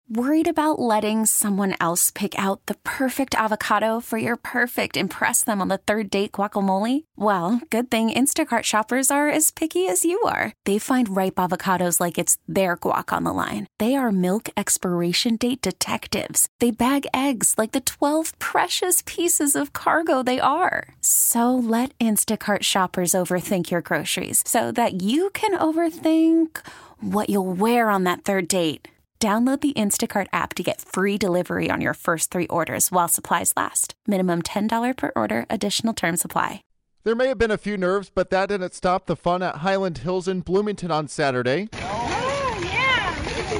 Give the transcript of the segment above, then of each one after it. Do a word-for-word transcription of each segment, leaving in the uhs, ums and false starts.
Worried about letting someone else pick out the perfect avocado for your perfect impress them on the third date guacamole? Well, good thing Instacart shoppers are as picky as you are. They find ripe avocados like it's their guac on the line. They are milk expiration date detectives. They bag eggs like the twelve precious pieces of cargo they are. So let Instacart shoppers overthink your groceries so that you can overthink what you'll wear on that third date. Download the Instacart app to get free delivery on your first three orders while supplies last. Minimum ten dollars per order. Additional terms apply. There may have been a few nerves, but that didn't stop the fun at Highland Hills in Bloomington on Saturday. Oh, yeah.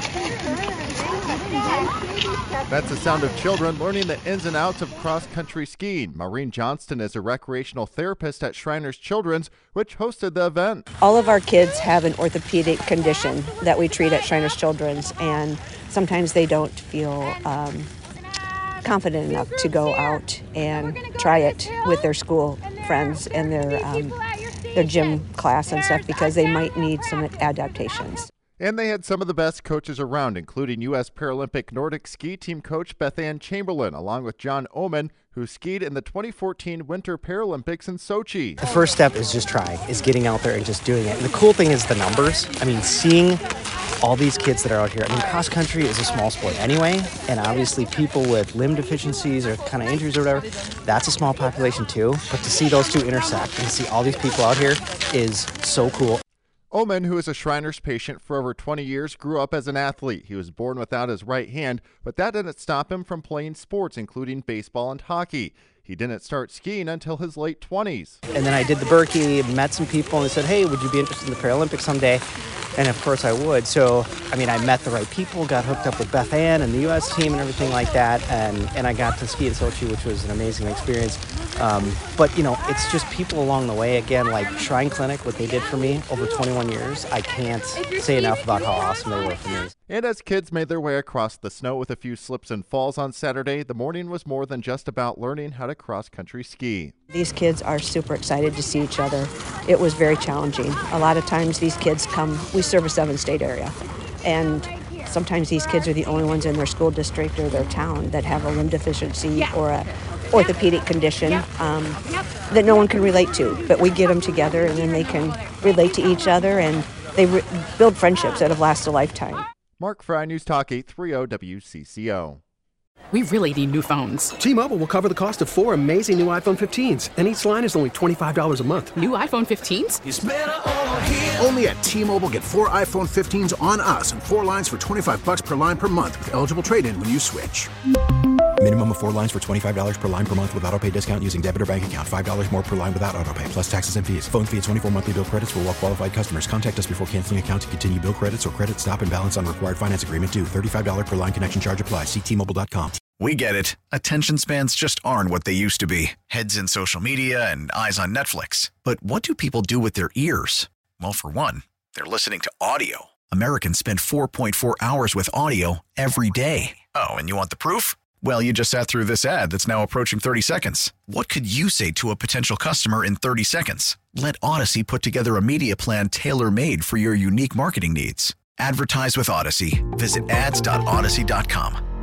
That's the sound of children learning the ins and outs of cross-country skiing. Maureen Johnston is a recreational therapist at Shriners Children's, which hosted the event. All of our kids have an orthopedic condition that we treat at Shriners Children's, and sometimes they don't feel um, confident enough to go out and try it with their school friends and their um, their gym class and stuff because they might need some adaptations. And they had some of the best coaches around, including U S Paralympic Nordic ski team coach Beth Ann Chamberlain, along with John Oman, who skied in the twenty fourteen Winter Paralympics in Sochi. The first step is just trying, is getting out there and just doing it. And the cool thing is the numbers. I mean, seeing all these kids that are out here. I mean, cross country is a small sport anyway, and obviously people with limb deficiencies or kind of injuries or whatever, that's a small population too. But to see those two intersect and see all these people out here is so cool. Oman, who is a Shriners patient for over twenty years, grew up as an athlete. He was born without his right hand, but that didn't stop him from playing sports, including baseball and hockey. He didn't start skiing until his late twenties. And then I did the Berkey, met some people, and they said, hey, would you be interested in the Paralympics someday? And of course I would. So, I mean, I met the right people, got hooked up with Beth Ann and the U S team and everything like that. And, and I got to ski in Sochi, which was an amazing experience. Um, but, you know, it's just people along the way. Again, like Shrine Clinic, what they did for me over twenty-one years, I can't say enough about how awesome they were for me. And as kids made their way across the snow with a few slips and falls on Saturday, the morning was more than just about learning how to cross-country ski. These kids are super excited to see each other. It was very challenging. A lot of times these kids come, we serve a seven-state area, and sometimes these kids are the only ones in their school district or their town that have a limb deficiency or a orthopedic condition um, that no one can relate to. But we get them together, and then they can relate to each other, and they re- build friendships that have lasted a lifetime. Mark Fry, News Talk eight thirty W C C O. We really need new phones. T-Mobile will cover the cost of four amazing new iPhone fifteens, and each line is only twenty-five dollars a month. New iPhone fifteens? It's better over here. Only at T-Mobile, get four iPhone fifteens on us and four lines for twenty-five dollars per line per month with eligible trade-in when you switch. Minimum of four lines for twenty-five dollars per line per month with autopay discount using debit or bank account. five dollars more per line without autopay, plus taxes and fees. Phone fee at twenty-four monthly bill credits for well-qualified customers. Contact us before canceling account to continue bill credits or credit stop and balance on required finance agreement due. thirty-five dollars per line connection charge applies. See T Mobile dot com. We get it. Attention spans just aren't what they used to be. Heads in social media and eyes on Netflix. But what do people do with their ears? Well, for one, they're listening to audio. Americans spend four point four hours with audio every day. Oh, and you want the proof? Well, you just sat through this ad that's now approaching thirty seconds. What could you say to a potential customer in thirty seconds? Let Odyssey put together a media plan tailor-made for your unique marketing needs. Advertise with Odyssey. Visit ads dot odyssey dot com.